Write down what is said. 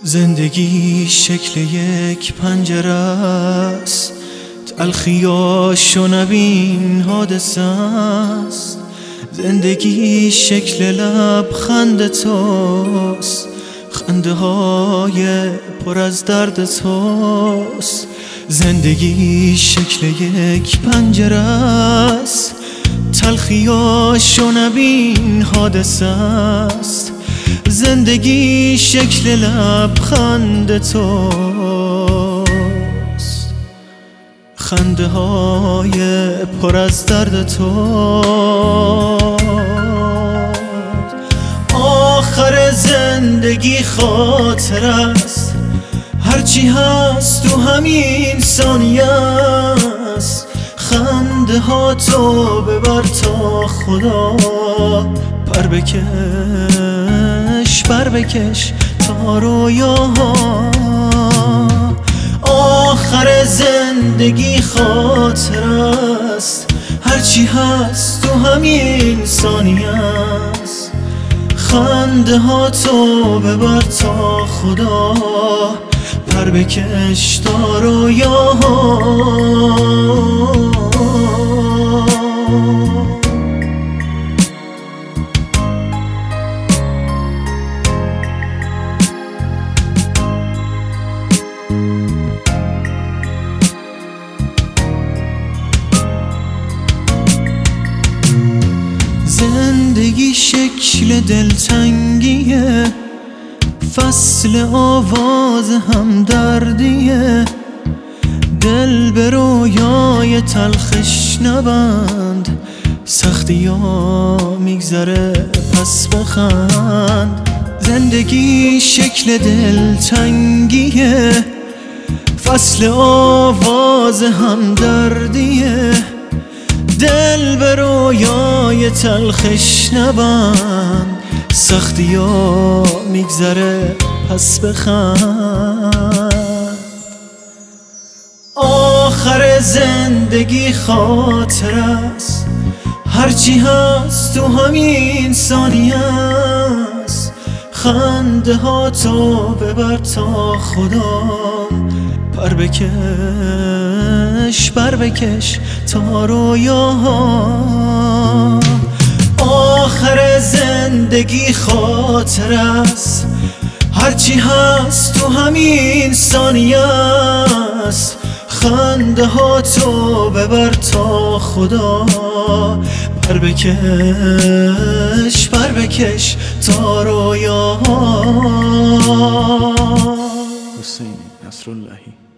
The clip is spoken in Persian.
زندگی شکل یک پنجره است، تلخیاشو نبین حادثه است. زندگی شکل لبخند توست، خنده های پر از درد توست. زندگی شکل یک پنجره است، تلخیاشو نبین حادثه است. زندگی شکل لبخند توست، خنده های پر از درد توست. آخر زندگی خاطر است، هرچی هست تو همین ثانیه است. خنده ها تو ببر تا خدا، پر بکش تا رویاها. آخر زندگی خاطر است، هرچی هست تو همین ثانیه است. خنده ها تو ببر تا خدا، پر بکش تا رویاها. زندگی شکل دلتنگیه، فصل آواز همدردیه. دل به رویای تلخش نبند، سختی ها میگذره پس بخند. زندگی شکل دلتنگیه، فصل آواز همدردیه. دل به رویای تلخش نبند، سختی ها میگذره پس بخند. آخر زندگی خاطر است، هرچی هست تو همین ثانیه است. خنده ها تو ببر تا خدا، پر بکش تا رویاها. آخر زندگی خاطر است، هرچی هست تو همین ثانیه است. خنده ها تو ببر تا خدا، پر بکش تا رویاها. حسین نصراللهی.